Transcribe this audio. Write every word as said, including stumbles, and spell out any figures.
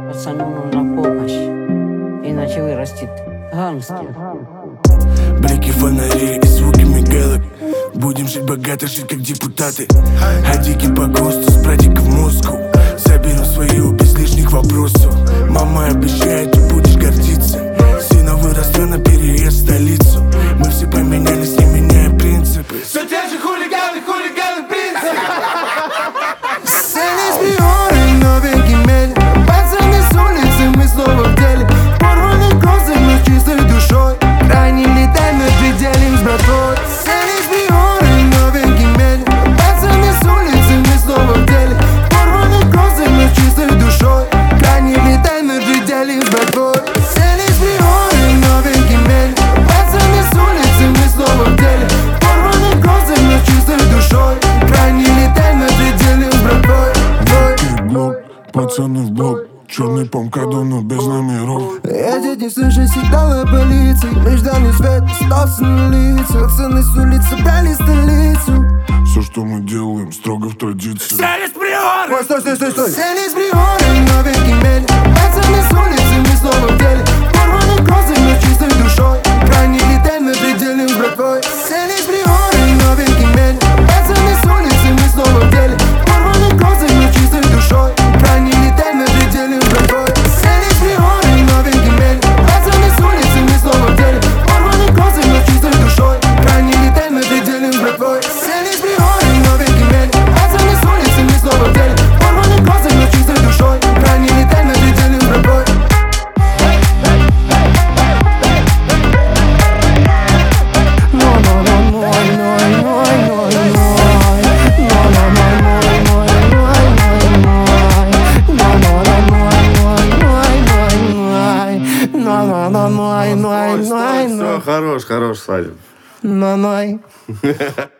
Пацану нужна помощь, иначе вырастет гангстер. Блики фонарей и звуки мигалок. Будем жить богато, жить как депутаты. А дикий по ГОСТу с братиком в Москву. Заберем свою без лишних вопросов. Мама обещает, ты будешь гордиться. Сына вырастет на переезд в столицу. Мы все поменялись, не меняя принципы. Все те же хулиганы, хулиганы, принципы. Селись приоры, новенький мель. Пацаны с улицы, мы снова в деле. Порваны кроссы, но с чистой душой. Крайне летай, мы пределим с братой. Селись приоры, новенький мель. Пацаны с улицы, мы снова в деле. Порваны кроссы, но с чистой душой. Крайне летай, мы пределим с братой. Селись приоры, новенький мель. Пацаны с улицы, мы снова в деле. Порваны кроссы, но с чистой душой. Крайне летай, мы пределим с братой. Блок, пацаны в блок. Черный помкадон, но без номеров. Эти не слышат сигналы полиции. Нежданный свет остался на лицах. Пацаны с улицы брали столицу. Все, что мы делаем, строго в традиции. Селись приоры. Ой, стой, стой, стой, стой. Селись приоры, новенький мель. Пацаны с улицы, мы снова в деле. Порваны кроссы, но с чистой душой. Крайне летай, мы пределим с братвой. Селись приоры, новенький мель. Пацаны с улицы, мы снова в деле. Порваны кроссы, но с чистой душой. Крайне летай, мы пределим с братвой. Селись приоры, новенький мель. Пацаны с улицы, мы снова в деле. Порваны кроссы, но с чистой душой. Крайне летай, мы пределим с братвой. Селись приоры, новенький мель. Пацаны с улицы, мы снова в деле. Порваны кроссы, но с чистой душой. Крайне летай, мы пределим с братвой. Все, хорош, хорош, Садим. Мамай.